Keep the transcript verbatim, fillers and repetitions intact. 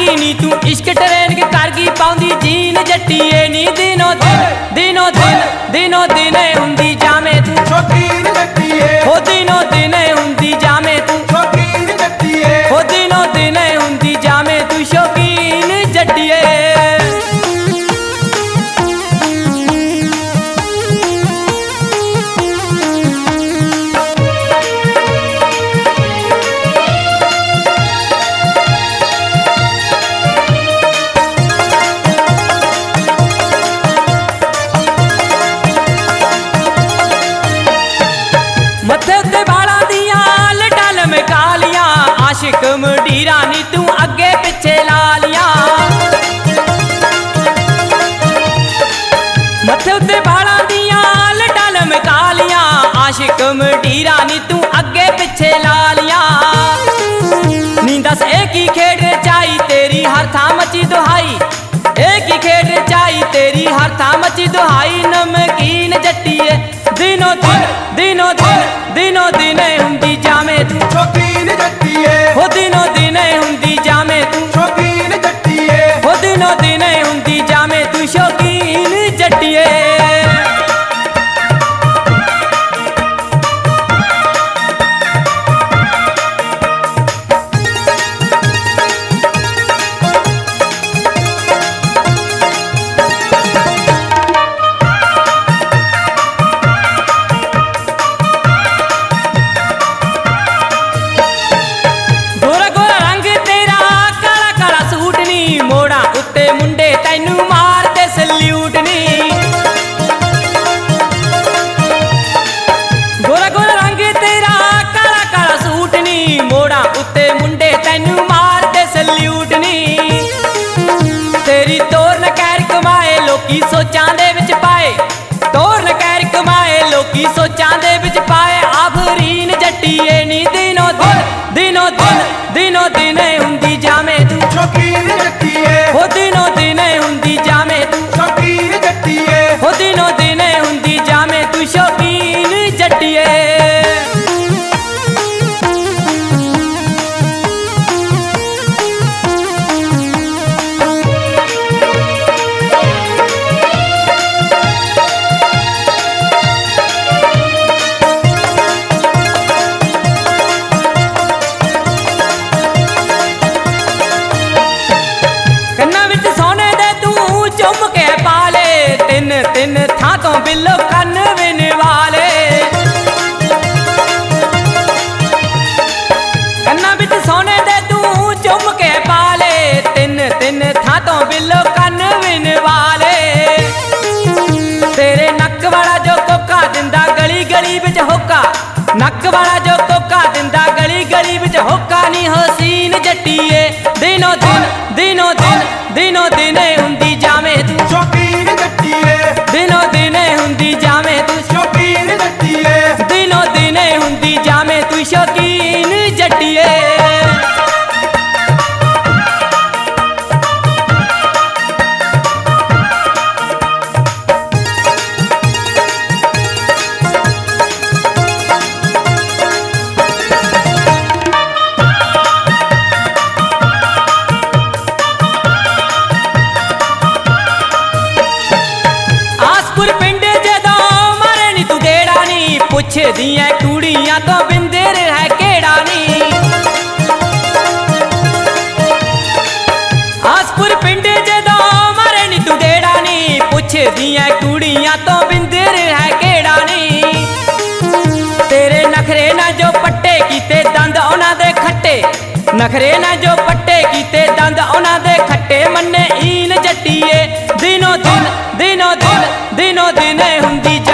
गई नी तू इश्क ट्रेन के कारगी पाउंदी जीन जट्टीए नी दिनों दिन दिनों दिन दिनों दिन हुंदी जामे तू शौकीन जट्टीए हो दिनों दिन हुंदी जामे तू शौकीन जट्टीए हो दिनों दिन हुंदी जामे तू शौकीन जट्टीए। मथे उत्ते बाला दियां लटाल में कालियां आशिक मुडीरा नी तू अगे पिछे लालियां। मथे उत्ते बाला दियां लटाल में कालियां आशिक मुडीरा नी तू अगे पिछे लालियां। नी दस एक ही खेड चाई तेरी हर थां मची दुहाई एक ही खेड चाई तेरी हर थां मची दुहाई नमकीन जट्टीए दिनों दिन दिनों दिन दिनों दिन हुंदी जामे तू शौकीन जट्टीए हो दिनों दिन हुंदी जामे तू शौकीन जट्टीए हो दिनों दिन हुंदी जामे तू शौकीन जट्टीए। मोड़ा उत्ते मुंडे तैनू मारते सल्यूट नी गोरा गोरा रंग तेरा काला काला सूट नी मोड़ा उत्ते मुंडे तैनू मारते सल्यूट नी। तेरी तोर न कैर कमाए लोकी सोचां दे विच पाए तोर न कैर कमाए लोकी सोचां दे विच पाए आफरीन जट्टीए नी दिनों दिन दिनों दिन दिनों दिन हुंदी जामे तू शौकीन जट्टीए हो दिनों दिन हुंदी जामे तू शौकीन जट्टीए हो दिनों दिन हुंदी जामे तू शौकीन जट्टीए। चुम के पाले तिन तिन थां तो बिलो कन विन वाले कन्ना बिच सोने दे तू चुम के पाले तिन तिन थां तो बिलो कन विन वाले। तेरे नक वाला जो कोका दिंदा गली गली बिच होका नक वाला जो कोका दिंदा गली गली बिच होका नी हसीन जट्टीए दिनों दिन दिनों दिन दिनों दिन हुंदी जामे तू शौकीन जट्टीए दिनों दिन हुंदी जामे तू शौकीन जट्टीए दिनों दिन हुंदी जामे तू शौकीन जट्टीए। पुछ दियां कुड़ियां तो बिंदर है केड़ा नी आसपुर पिंड जदों मारे नी तू गेड़ा नी पुछ दियां कुड़ियां तो बिंदर है केड़ा नी। तेरे नखरे ना जो पट्टे कीते दंद उन्हां दे खट्टे नखरे ना जो पट्टे कीते दंद उन्हां दे खट्टे मन्ने ईन जट्टीए दिनों दिन दिनों दिन दिनों दिन हुंदी